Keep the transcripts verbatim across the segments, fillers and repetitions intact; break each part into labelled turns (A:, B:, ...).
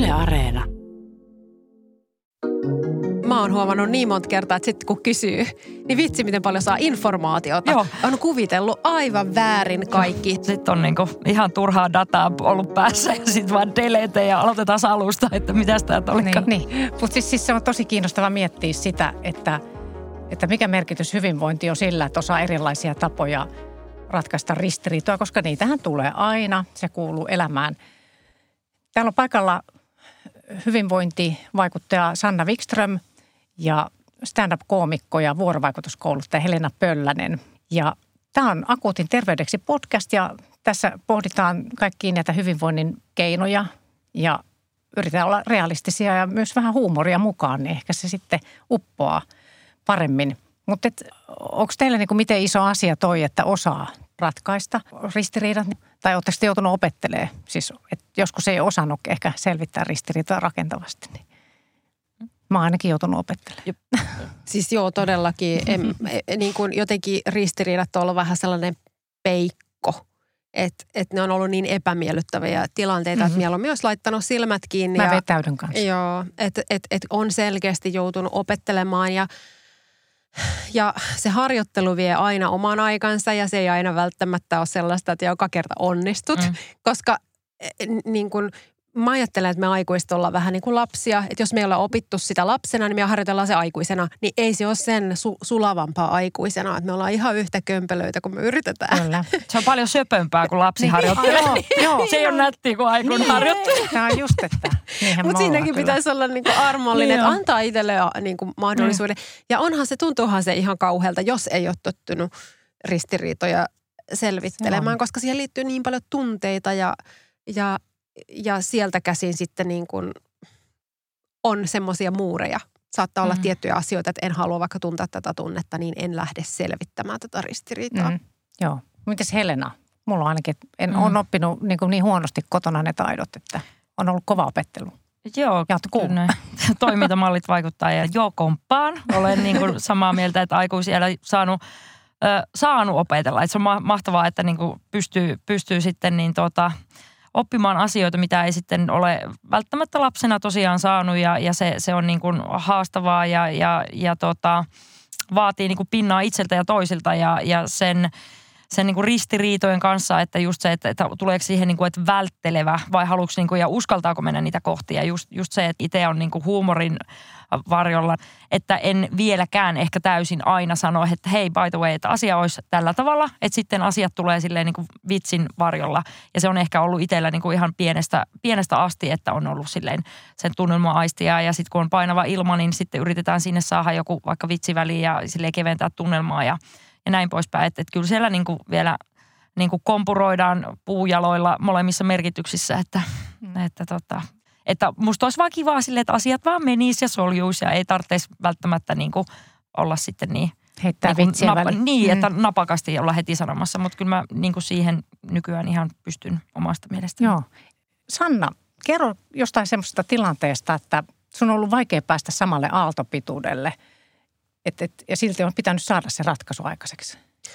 A: Yle Areena.
B: Mä oon huomannut niin monta kertaa, että sitten kun kysyy, niin vitsi miten paljon saa informaatiota.
C: Joo.
B: On kuvitellut aivan väärin kaikki.
C: Sitten on niinku ihan turhaa dataa ollut päässä ja sitten vaan delete ja aloitetaan alusta, että mitäs täältä olikaan.
D: Niin, niin. Mutta siis, siis se on tosi kiinnostava miettiä sitä, että, että mikä merkitys hyvinvointi on sillä, että osaa erilaisia tapoja ratkaista ristiriitoja, koska niitähän tulee aina. Se kuuluu elämään. Täällä on paikalla hyvinvointivaikuttaja Sanna Wikström ja stand-up-koomikko ja vuorovaikutuskouluttaja Helena Pöllänen. Ja tämä on Akuutin terveydeksi podcast ja tässä pohditaan kaikkia näitä hyvinvoinnin keinoja ja yritetään olla realistisia ja myös vähän huumoria mukaan, niin ehkä se sitten uppoaa paremmin. Mutta onko teillä niinku miten iso asia toi, että osaa ratkaista ristiriidat? Tai oletteko te joutunut opettelemaan? Siis, että joskus ei osannut ehkä selvittää ristiriitoja rakentavasti. Niin. Mä oon ainakin joutunut opettelemaan.
B: Siis joo, todellakin. En, niin kuin jotenkin ristiriidat on ollut vähän sellainen peikko. Että et ne on ollut niin epämiellyttäviä tilanteita, mm-hmm. että mieluummin olisi laittanut silmät kiinni.
D: Mä
B: ja,
D: vetäydyn kanssa.
B: Joo, että et, et on selkeästi joutunut opettelemaan ja Ja se harjoittelu vie aina oman aikansa ja se ei aina välttämättä ole sellaista, että joka kerta onnistut. Mm. Koska niin kun, mä ajattelen, että me aikuiset ollaan vähän niin kuin lapsia. Että jos me ei olla opittu sitä lapsena, niin me harjoitellaan se aikuisena. Niin ei se ole sen su- sulavampaa aikuisena. Että me ollaan ihan yhtä kömpelöitä, kun me yritetään.
D: Kyllä.
C: Se on paljon söpömpää kuin lapsi harjoittelee.
D: Joo, joo.
C: Se ei ole nättiä kuin aikuinen
D: niin,
C: harjoittelee.
D: Tämä on just, että
B: Mutta siinäkin
D: kyllä.
B: pitäisi olla niinku armollinen, että antaa itselle niinku mahdollisuuden. Mm. Ja onhan se, tuntuuhan se ihan kauhealta, jos ei ole tottunut ristiriitoja selvittelemään, no. koska siihen liittyy niin paljon tunteita ja, ja, ja sieltä käsin sitten niin kuin on semmoisia muureja. Saattaa olla mm. tiettyjä asioita, että en halua vaikka tuntea tätä tunnetta, niin en lähde selvittämään tätä ristiriitaa. Mm.
D: Joo. Mites Helena? Mulla on ainakin, en
C: mm.
D: ole oppinut niin, niin huonosti kotona ne taidot, että on ollut kova opettelu.
C: Joo, kyllä toimintamallit vaikuttaa ja joo, komppaan. Olen niin kuin samaa mieltä, että aikuisiellä saanut, äh, saanut opetella. Että se on ma- mahtavaa, että niin kuin pystyy, pystyy sitten niin tota, oppimaan asioita, mitä ei sitten ole välttämättä lapsena tosiaan saanut ja, ja se, se on niin kuin haastavaa ja, ja, ja tota, vaatii niin kuin pinnaa itseltä ja toisilta ja, ja sen... sen niin kuin ristiriitojen kanssa, että just se, että, että tuleeko siihen niin kuin, että välttelevä vai haluatko niin kuin, ja uskaltaako mennä niitä kohti. Ja just, just se, että itse on niin kuin huumorin varjolla, että en vieläkään ehkä täysin aina sano, että hei by the way, että asia olisi tällä tavalla, että sitten asiat tulee silleen niin kuin vitsin varjolla. Ja se on ehkä ollut itsellä niin kuin ihan pienestä, pienestä asti, että on ollut silleen sen tunnelma-aistia ja sitten kun on painava ilma, niin sitten yritetään sinne saada joku vaikka vitsiväliin ja silleen keventää tunnelmaa ja Ja näin poispäin, että, että kyllä siellä niin kuin vielä niin kuin kompuroidaan puujaloilla molemmissa merkityksissä, että, mm. että, tota, että musta olisi vaan kivaa silleen, että asiat vaan menis ja soljuisi ja ei tarvitsisi välttämättä niin kuin olla sitten niin.
D: Heittää
C: niin
D: vitsiä
C: napa,
D: väliin.
C: Niin,
D: mm.
C: että napakasti olla heti sanomassa, mutta kyllä mä niin kuin siihen nykyään ihan pystyn omasta mielestäni.
D: Joo. Sanna, kerro jostain semmoisesta tilanteesta, että sun on ollut vaikea päästä samalle aaltopituudelle. Et, et, ja silti on pitänyt saada se ratkaisu aikaiseksi.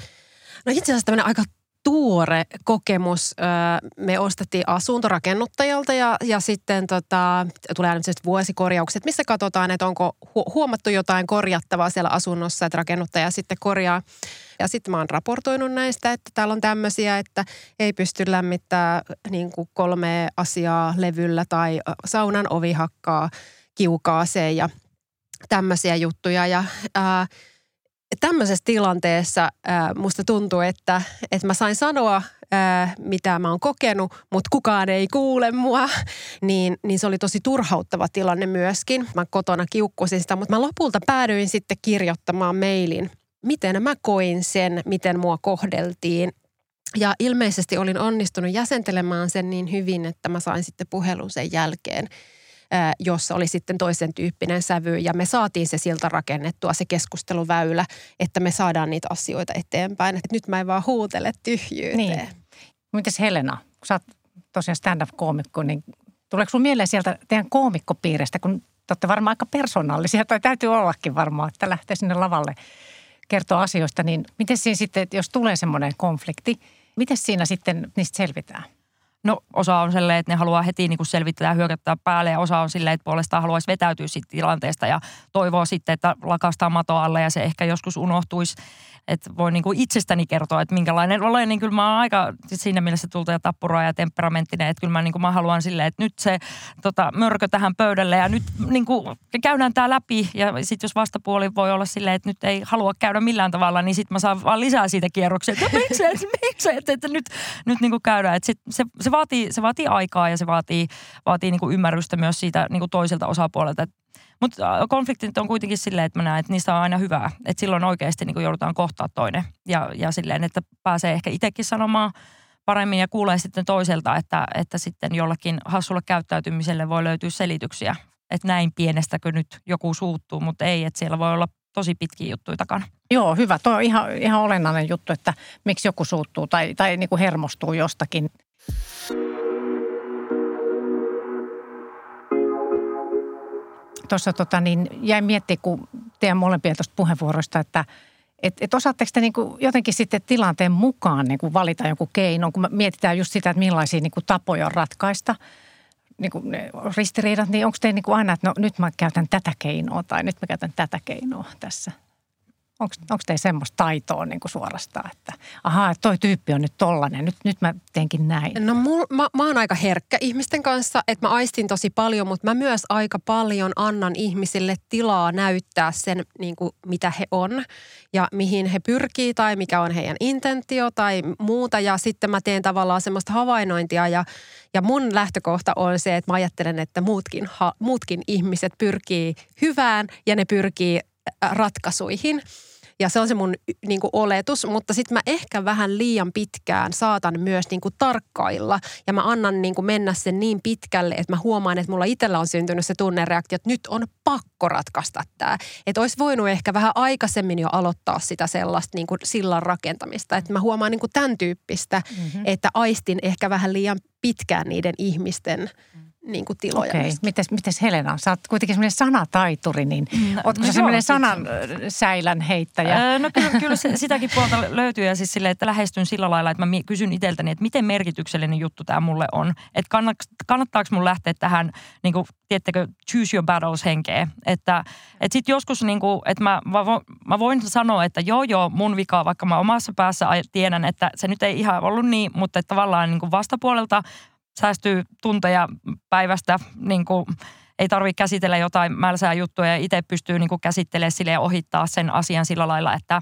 B: No itse asiassa tämmöinen aika tuore kokemus. Me ostettiin asunto rakennuttajalta ja, ja sitten tota, tulee aina sellaiset vuosikorjaukset, missä katsotaan, että onko huomattu jotain korjattavaa siellä asunnossa, että rakennuttaja sitten korjaa. Ja sitten mä oon raportoinut näistä, että täällä on tämmöisiä, että ei pysty lämmittää niin kuin kolme asiaa levyllä tai saunan ovi hakkaa kiukaaseen ja tämmöisiä juttuja ja ää, tämmöisessä tilanteessa ää, musta tuntuu, että, että mä sain sanoa, ää, mitä mä oon kokenut, mutta kukaan ei kuule mua, niin, niin se oli tosi turhauttava tilanne myöskin. Mä kotona kiukkusin sitä, mutta mä lopulta päädyin sitten kirjoittamaan mailin, miten mä koin sen, miten mua kohdeltiin. Ja ilmeisesti olin onnistunut jäsentelemään sen niin hyvin, että mä sain sitten puhelun sen jälkeen, jossa oli sitten toisen tyyppinen sävy ja me saatiin se siltä rakennettua, se keskusteluväylä, että me saadaan niitä asioita eteenpäin. Että nyt mä en vaan huutele tyhjyyteen.
D: Niin. Mites Helena, kun sä oot tosiaan stand-up-koomikko, niin tuleeko sun mieleen sieltä teidän koomikkopiiristä, kun te olette varmaan aika persoonallisia, tai täytyy ollakin varmaan, että lähtee sinne lavalle kertoa asioista, niin miten siinä sitten, jos tulee semmoinen konflikti, miten siinä sitten niistä selvitään?
C: No osa on silleen, että ne haluaa heti niin kuin selvittää ja hyökättää päälle ja osa on silleen, että puolestaan haluaisi vetäytyä siitä tilanteesta ja toivoo sitten, että lakastaa mato alle ja se ehkä joskus unohtuisi. Että voi niin kuin itsestäni kertoa, että minkälainen olen, niin kyllä mä oon aika siinä mielessä tulta ja tappuraa ja temperamenttinen, että kyllä mä, niin kuin mä haluan silleen, että nyt se tota, mörkö tähän pöydälle ja nyt niin kuin käydään tää läpi ja sitten jos vastapuoli voi olla silleen, että nyt ei halua käydä millään tavalla, niin sitten mä saan vaan lisää siitä kierroksia, että miksi, miksi, että, että nyt, nyt niin kuin käydään. Että sit se, se, vaatii, se vaatii aikaa ja se vaatii, vaatii niin kuin ymmärrystä myös siitä niin kuin toiselta osapuolelta. Mutta konfliktit on kuitenkin silleen, että mä näen, että niistä on aina hyvää. Että silloin oikeasti niin kuin joudutaan kohtaa toinen. Ja, ja silleen, että pääsee ehkä itsekin sanomaan paremmin ja kuulee sitten toiselta, että, että sitten jollakin hassulla käyttäytymiselle voi löytyä selityksiä. Että näin pienestäkö nyt joku suuttuu, mutta ei, että siellä voi olla tosi pitkiä juttuja takana.
D: Joo, hyvä. Tuo on ihan, ihan olennainen juttu, että miksi joku suuttuu tai, tai niin kuin hermostuu jostakin. Tuossa tota, niin jäin miettimään, kun teidän molempien tuosta puheenvuoroista, että et, et osaatteko te niin kuin jotenkin sitten tilanteen mukaan niin kuin valita jonkun keinon, kun mietitään just sitä, että millaisia niin kuin tapoja on ratkaista niin kuin ne ristiriidat, niin onko teillä niin kuin aina, että no nyt mä käytän tätä keinoa tai nyt mä käytän tätä keinoa tässä? Onko, onko teillä semmoista taitoa niin kuin suorastaan, että ahaa, toi tyyppi on nyt tollainen, nyt, nyt mä teenkin näin?
B: No mul, mä, mä oon aika herkkä ihmisten kanssa, että mä aistin tosi paljon, mutta mä myös aika paljon annan ihmisille tilaa näyttää sen, niin kuin, mitä he on ja mihin he pyrkii tai mikä on heidän intentio tai muuta. Ja sitten mä teen tavallaan semmoista havainnointia ja, ja mun lähtökohta on se, että mä ajattelen, että muutkin, ha, muutkin ihmiset pyrkii hyvään ja ne pyrkii ratkaisuihin. Ja se on se mun niin kuin oletus, mutta sitten mä ehkä vähän liian pitkään saatan myös niin kuin tarkkailla. Ja mä annan niin kuin mennä sen niin pitkälle, että mä huomaan, että mulla itsellä on syntynyt se tunnereaktio, että nyt on pakko ratkaista tämä. Että olisi voinut ehkä vähän aikaisemmin jo aloittaa sitä sellaista niin kuin sillan rakentamista. Että mä huomaan niin kuin tämän tyyppistä, mm-hmm. että aistin ehkä vähän liian pitkään niiden ihmisten niin kuin tiloja.
D: Okei, mites, mites Helena, sä oot kuitenkin semmoinen sanataituri, niin no, ootko no sä semmoinen sanan säilän heittäjä?
C: Öö, no kyllä, kyllä se, sitäkin puolta löytyy ja siis silleen, että lähestyn sillä lailla, että mä kysyn itseltäni, että miten merkityksellinen juttu tämä mulle on. Että kannat, kannattaako mun lähteä tähän, niin kuin, tiedättekö, choose your battles -henkeä. Että et sit joskus, niin kuin, että mä, mä voin sanoa, että joo joo, mun vika, vaikka mä omassa päässä tiedän, että se nyt ei ihan ollut niin, mutta että tavallaan niin kuin vastapuolelta säästyy tunteja päivästä, niin kuin ei tarvitse käsitellä jotain mälsää juttuja ja itse pystyy niin kuin käsittelemään sille ja ohittaa sen asian sillä lailla, että,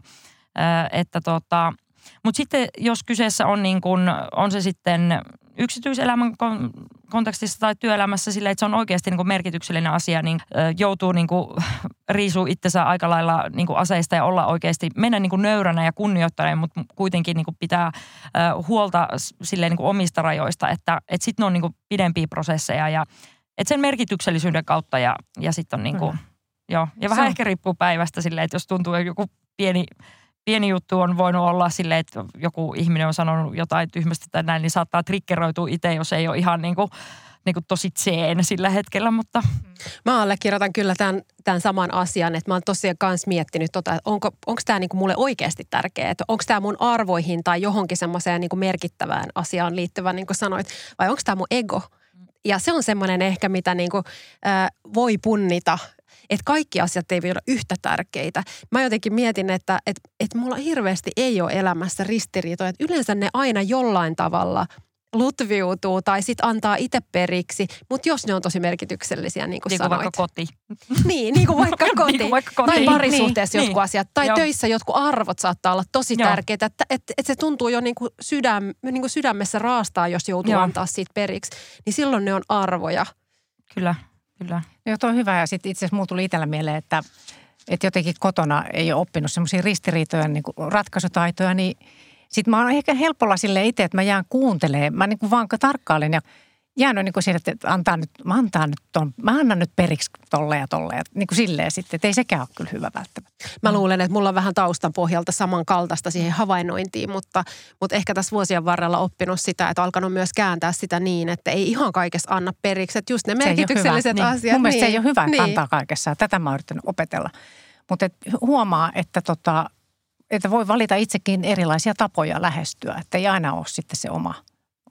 C: että tota, mutta sitten jos kyseessä on niin kuin, on se sitten yksityiselämän kontekstissa tai työelämässä sille, että se on oikeasti niin kuin merkityksellinen asia, niin joutuu niin kuin riisua itsensä aika lailla niin kuin aseista ja olla oikeasti, mennä niin kuin nöyränä ja kunnioittaen, mutta kuitenkin niin kuin pitää huolta silleen niin kuin omista rajoista, että, että sitten on niin kuin pidempiä prosesseja ja että sen merkityksellisyyden kautta ja, ja sitten on niin kuin, joo, ja vähän se ehkä riippuu päivästä silleen, että jos tuntuu joku pieni Pieni juttu on voinut olla silleen, että joku ihminen on sanonut jotain tyhmästi tai näin, niin saattaa triggeroitua itse, jos ei ole ihan niin kuin, niin kuin tosi tseen sillä hetkellä, mutta
B: mä allekirjoitan kyllä tämän, tämän saman asian, että mä oon tosiaan kanssa miettinyt, tota, että onko, onko tämä niin kuin mulle oikeasti tärkeää, että onko tämä mun arvoihin tai johonkin semmoiseen niin kuin merkittävään asiaan liittyvä, niin kuin sanoit, vai onko tämä mun ego? Ja se on semmoinen ehkä, mitä niin kuin, äh, voi punnita, että kaikki asiat ei voi olla yhtä tärkeitä. Mä jotenkin mietin, että, että, että mulla hirveästi ei ole elämässä ristiriitoja. Että yleensä ne aina jollain tavalla lutviutuu tai sitten antaa itse periksi, mutta jos ne on tosi merkityksellisiä, niin kuin
C: niin
B: sanoit.
C: Niin kuin vaikka koti.
B: Niin, niin kuin vaikka koti.
C: niin kuin vaikka koti.
B: Tai parisuhteessa niin, jotkut niin. asiat. Tai
C: Joo.
B: töissä jotkut arvot saattaa olla tosi
C: Joo.
B: tärkeitä. Että, että, että se tuntuu jo niin kuin, sydäm, niin kuin sydämessä raastaa, jos joutuu Joo. antaa siitä periksi. Niin silloin ne on arvoja.
C: Kyllä. Kyllä.
D: Joo, toi on hyvä. Ja sitten itse asiassa muu tuli itsellä mieleen, että, että jotenkin kotona ei ole oppinut semmoisia ristiriitoja, niin kuin ratkaisutaitoja, niin sitten mä oon ehkä helpolla silleen itse, että mä jään kuuntelemaan. Mä niin kuin vaan tarkkailen ja jäänyt niin kuin siihen, että antaa nyt, mä, antaa nyt ton, mä annan nyt periksi tolle ja tolle. Ja niin kuin silleen sitten, että ei sekään ole kyllä hyvä välttämättä.
B: Mä luulen, että mulla on vähän taustan pohjalta samankaltaista siihen havainnointiin, mutta, mutta ehkä tässä vuosien varrella oppinut sitä, että alkanut myös kääntää sitä niin, että ei ihan kaikessa anna periksi. Että just ne merkitykselliset
D: niin.
B: asiat.
D: Mun mielestä
B: niin.
D: se ei ole hyvä, että
B: niin.
D: antaa kaikessa. Tätä mä oon yrittänyt opetella. Mutta huomaa, että, tota, että voi valita itsekin erilaisia tapoja lähestyä, että ei aina ole sitten se oma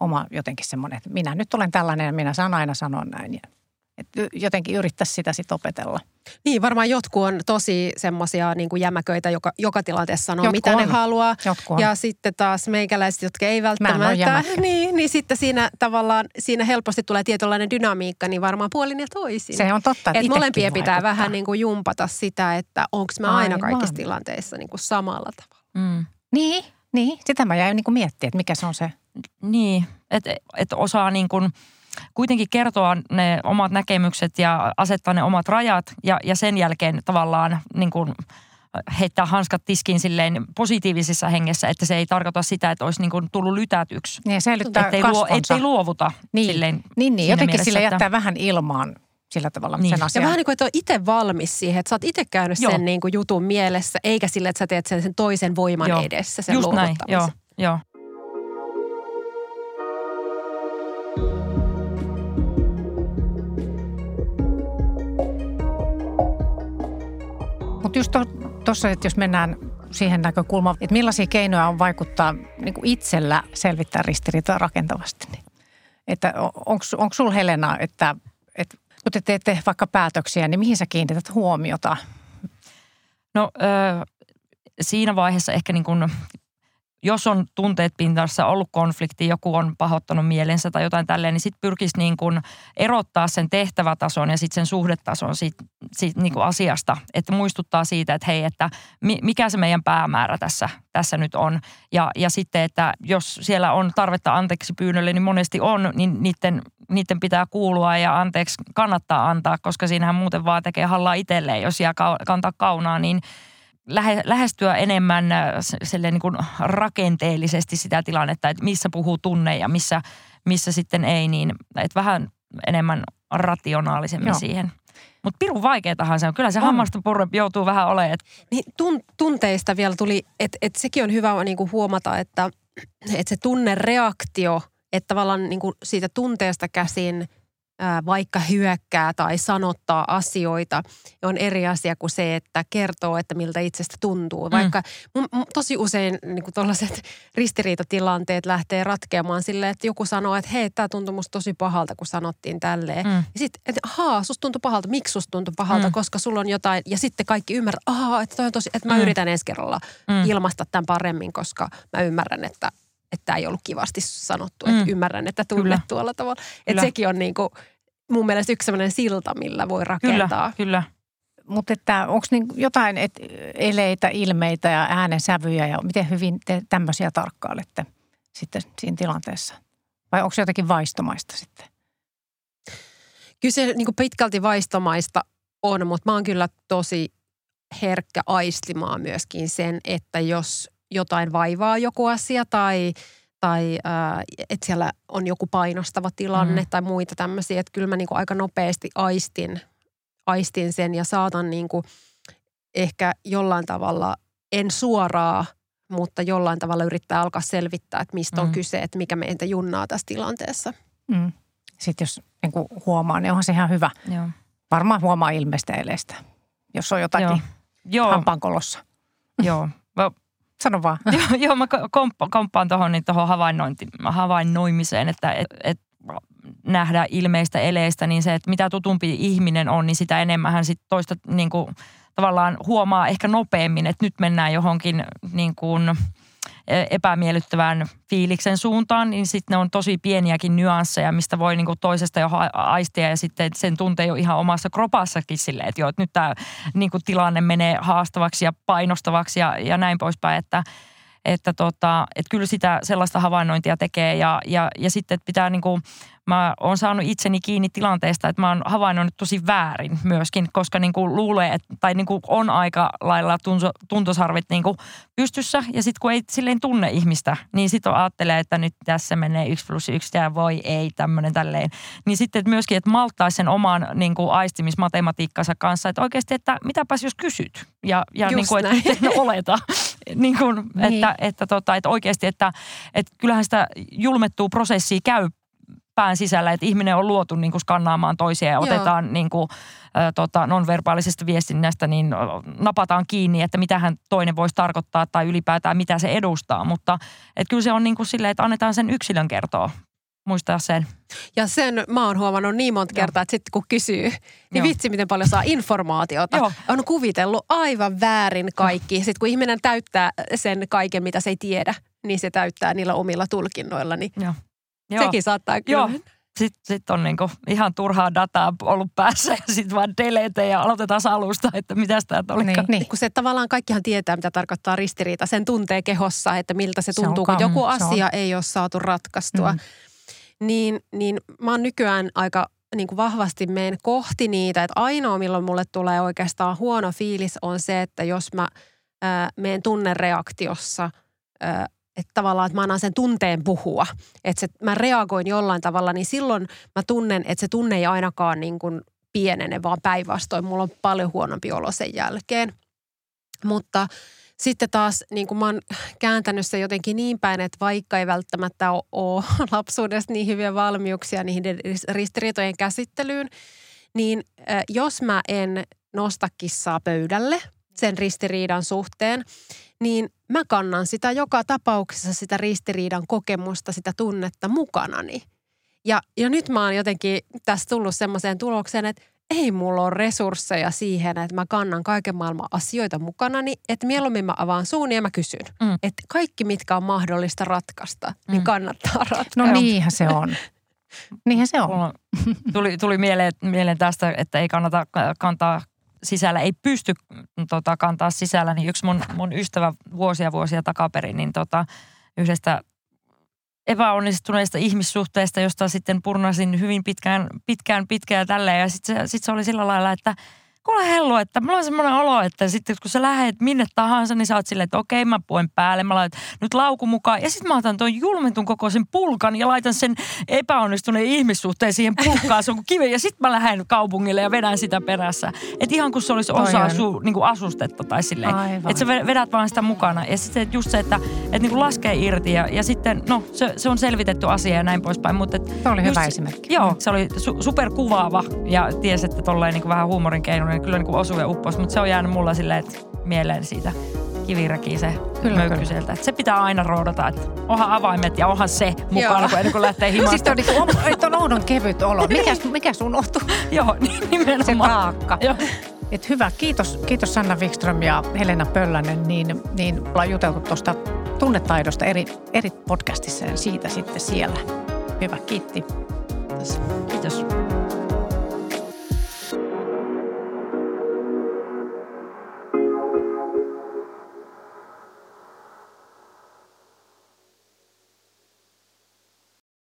D: oma jotenkin semmoinen, että minä nyt olen tällainen ja minä saan aina sanoa näin. Että jotenkin yrittäisi sitä sitten opetella.
B: Niin, varmaan jotkut on tosi semmoisia niin kuin jämäköitä, joka, joka tilanteessa sanoo,
D: jotkut
B: mitä
D: on.
B: ne haluaa.
D: Jotkut on.
B: Ja sitten taas meikäläiset, jotka ei välttämättä. Niin, niin sitten siinä tavallaan, siinä helposti tulee tietynlainen dynamiikka, niin varmaan puolin ja toisin.
D: Se on totta, että
B: et molempien pitää
D: vaikuttaa.
B: vähän niin kuin jumpata sitä, että onko mä aina kaikissa tilanteissa niin kuin samalla tavalla.
C: Mm.
D: Niin, niin. Sitä mä jäin niin kuin miettimään, että mikä se on se.
C: Niin, että et osaa niin kuin kuitenkin kertoa ne omat näkemykset ja asettaa ne omat rajat ja, ja sen jälkeen tavallaan niin kuin heittää hanskat tiskiin silleen positiivisessa hengessä, että se ei tarkoita sitä, että olisi niin kuin tullut lytätyksi.
D: Niin, säilyttää
C: ettei
D: kasvonsa.
C: Luo, ettei luovuta
D: niin,
C: silleen.
D: Niin, niin. Jotenkin
C: mielessä,
D: sille
C: että
D: jättää vähän ilmaan sillä tavalla
C: Niin.
D: sen asian.
B: Ja vähän niin kuin, että on itse valmis siihen, että sä oot itse käynyt
C: Joo.
B: sen niin kuin jutun mielessä, eikä sille, että sä teet sen, sen toisen voiman
C: Joo.
B: edessä, sen
C: Just näin,
B: luovuttamisen.
C: joo, joo.
D: Mutta just tuossa, että jos mennään siihen näkökulmaan, että millaisia keinoja on vaikuttaa niin kuin itsellä selvittää ristiriitaa rakentavasti. Niin. Että onko sulla Helena, että, että kun te teette vaikka päätöksiä, niin mihin sä kiinnität huomiota?
C: No ö, siinä vaiheessa ehkä niin kuin, jos on tunteet pintassa, ollut konflikti, joku on pahoittanut mielensä tai jotain tälleen, niin sitten pyrkisi niin kuin erottaa sen tehtävätason ja sitten sen suhdetason siitä, siitä niin kuin asiasta. Että muistuttaa siitä, että hei, että mikä se meidän päämäärä tässä, tässä nyt on. Ja, ja sitten, että jos siellä on tarvetta anteeksi pyynnölle, niin monesti on, niin niiden, niiden pitää kuulua ja anteeksi kannattaa antaa, koska siinähän muuten vaan tekee hallaa itselleen, jos jää kantaa kaunaa, niin lähestyä enemmän niin kuin rakenteellisesti sitä tilannetta, että missä puhuu tunne ja missä, missä sitten ei, niin että vähän enemmän rationaalisemmin Joo. siihen. Mutta pirun vaikeatahan se on. Kyllä se on. Hammasta purre joutuu vähän olemaan.
B: Niin tun, tunteista vielä tuli, että et sekin on hyvä niin kuin huomata, että et se tunnereaktio, että tavallaan niin kuin siitä tunteesta käsin vaikka hyökkää tai sanottaa asioita, on eri asia kuin se, että kertoo, että miltä itsestä tuntuu. Vaikka mm. m- tosi usein niin kuin tuollaiset ristiriitatilanteet lähtee ratkeamaan silleen, että joku sanoo, että hei, tämä tuntui musta tosi pahalta, kun sanottiin tälleen. Mm. Ja sitten, että ahaa, susta tuntui pahalta. Miksi susta tuntui pahalta? Mm. Koska sulla on jotain, ja sitten kaikki ymmärrät, ahaa, että toi on tosi, että mä mm. yritän ensi kerralla mm. ilmaista tämän paremmin, koska mä ymmärrän, että että tämä ei ollut kivasti sanottu, että mm. ymmärrän, että tunnet kyllä. tuolla tavalla. Että sekin on niin kuin mun mielestä yksi sellainen silta, millä voi rakentaa.
C: Kyllä, kyllä.
D: Mutta että onko niin jotain et eleitä, ilmeitä ja äänensävyjä ja miten hyvin te tämmöisiä tarkkailette sitten siinä tilanteessa? Vai onko se jotenkin vaistomaista sitten?
B: Kyllä se niin kuin pitkälti vaistomaista on, mutta mä oon kyllä tosi herkkä aistimaan myöskin sen, että jos jotain vaivaa joku asia tai, tai äh, että siellä on joku painostava tilanne mm. tai muita tämmöisiä, että kyllä mä niin kuin aika nopeasti aistin, aistin sen ja saatan niin kuin ehkä jollain tavalla, en suoraa, mutta jollain tavalla yrittää alkaa selvittää, että mistä on mm. kyse, että mikä meitä junnaa tässä tilanteessa.
D: Mm. Sitten jos niin kuin huomaa, niin onhan se ihan hyvä.
C: Joo.
D: Varmaan huomaa ilmeistä eleistä, jos on jotakin
C: Joo.
D: hampaankolossa.
C: Joo.
D: Sano vaan.
C: joo, joo, mä komppaan, komppaan tuohon niin havainnoimiseen, että et, et nähdään ilmeistä eleistä, niin se, että mitä tutumpi ihminen on, niin sitä enemmän hän sitten toista niin kuin, tavallaan huomaa ehkä nopeammin, että nyt mennään johonkin niin kuin epämiellyttävään fiiliksen suuntaan, niin sitten ne on tosi pieniäkin nyansseja, mistä voi niin kuin toisesta jo aistia ja sitten sen tuntee jo ihan omassa kropassakin silleen, että joo, että nyt tämä niin kuin tilanne menee haastavaksi ja painostavaksi ja, ja näin poispäin, että Että, tota, että kyllä sitä sellaista havainnointia tekee ja, ja, ja sitten että pitää niin kuin, mä oon saanut itseni kiinni tilanteesta, että mä oon havainnoinut tosi väärin myöskin, koska niin kuin luulee, että, tai niin kuin on aika lailla tunto, tuntosarvet niin kuin pystyssä ja sitten kun ei silleen tunne ihmistä, niin sitten ajattelee, että nyt tässä menee yksi plus yksi ja voi ei tämmöinen tälleen. Niin sitten että myöskin, että malttaisi sen oman niin kuin aistimismatematiikkansa kanssa, että oikeasti, että mitäpäs jos kysyt ja, ja niin kuin, että et, et oleta. niin kuin, niin. Että, että, tota, että oikeasti, että, että kyllähän sitä julmettua prosessia käy pään sisällä, että ihminen on luotu niin kuin skannaamaan toisia ja otetaan niin kuin, ä, tota, non-verbaalisesta viestinnästä, niin napataan kiinni, että mitä hän toinen voisi tarkoittaa tai ylipäätään mitä se edustaa. Mutta että kyllä se on niin kuin silleen, että annetaan sen yksilön kertoa muistaa sen.
B: Ja sen mä oon huomannut niin monta kertaa, Joo. että sitten kun kysyy, niin Joo. vitsi miten paljon saa informaatiota. Joo. On kuvitellut aivan väärin kaikki. Sitten kun ihminen täyttää sen kaiken, mitä se ei tiedä, niin se täyttää niillä omilla tulkinnoilla. Niin Joo. sekin saattaa kyllä. Joo.
C: Sitten sit on niinku ihan turhaa dataa ollut päässä ja sitten vaan delete ja aloitetaan alusta, että mitäs täältä olikaan.
B: Niin, niin. Kun se tavallaan kaikkihan tietää, mitä tarkoittaa ristiriita. Sen tuntee kehossa, että miltä se tuntuu, se kun joku asia ei ole saatu ratkaistua. Mm. Niin, niin mä oon nykyään aika niin kuin vahvasti menen kohti niitä, että ainoa milloin mulle tulee oikeastaan huono fiilis on se, että jos mä ää, menen tunnereaktiossa, ää, että tavallaan, että mä annan sen tunteen puhua, että se, mä reagoin jollain tavalla, niin silloin mä tunnen, että se tunne ei ainakaan niin kuin pienene, vaan päinvastoin. Mulla on paljon huonompi olo sen jälkeen. Mutta sitten taas niin kuin mä oon kääntänyt se jotenkin niin päin, että vaikka ei välttämättä ole, ole lapsuudesta niin hyviä valmiuksia niiden ristiriitojen käsittelyyn, niin jos mä en nosta kissaa pöydälle sen ristiriidan suhteen, niin mä kannan sitä joka tapauksessa sitä ristiriidan kokemusta, sitä tunnetta mukanani. Ja, ja nyt mä oon jotenkin tässä tullut semmoiseen tulokseen, että ei mulla ole resursseja siihen, että mä kannan kaiken maailman asioita mukanani, että mieluummin mä avaan suun ja mä kysyn, mm. että kaikki mitkä on mahdollista ratkaista, mm. niin kannattaa ratkaista.
D: No niinhän se on. Niinhän se on.
C: Tuli, tuli mieleen, mieleen tästä, että ei kannata kantaa sisällä, ei pysty tota, kantaa sisällä, niin yksi mun, mun ystävä vuosia vuosia takaperin, niin tota, yhdestä epäonnistuneista ihmissuhteista, josta sitten purnasin hyvin pitkään, pitkään, pitkään ja tälleen. Ja sitten se, sit se oli sillä lailla, että kuule hellu, että mulla on semmoinen olo, että sitten kun sä lähet minne tahansa, niin sä oot silleen, että okei, mä puen päälle, mä laitan nyt laukun mukaan. Ja sitten mä otan tuon julmentun kokoisen pulkan ja laitan sen epäonnistuneen ihmissuhteen siihen pulkkaan, se on kuin kivi. Ja sitten mä lähden kaupungille ja vedän sitä perässä. Että ihan kuin se olisi osa sun niin kuin asustetta tai silleen. Että sä vedät vaan sitä mukana. Ja sitten just se, että, että niin kuin laskee irti ja, ja sitten, no se, se on selvitetty asia ja näin poispäin. Mutta
D: se oli hyvä esimerkki.
C: Joo, se oli su, superkuvaava ja tiesi, että tolleen niin kuin vähän huumorin keinoin. Kyllä niin kuin osui ja uppos, mutta se on jäänyt mulla silleen, että mieleen siitä kiviräkiä se möykky sieltä. Että se pitää aina roudata, että onhan avaimet ja onhan se mukana, kun ennen kuin lähtee himasta.
D: Siis on, niin on, on oudon kevyt olo. Mikäs, mikäs unohtui?
C: Joo, nimenomaan.
D: Se taakka. Et hyvä, kiitos, kiitos Sanna Wikström ja Helena Pöllänen. Niin, niin ollaan juteltu tuosta tunnetaidosta eri, eri podcastissa ja siitä sitten siellä. Hyvä, kiitti.
C: Kiitos.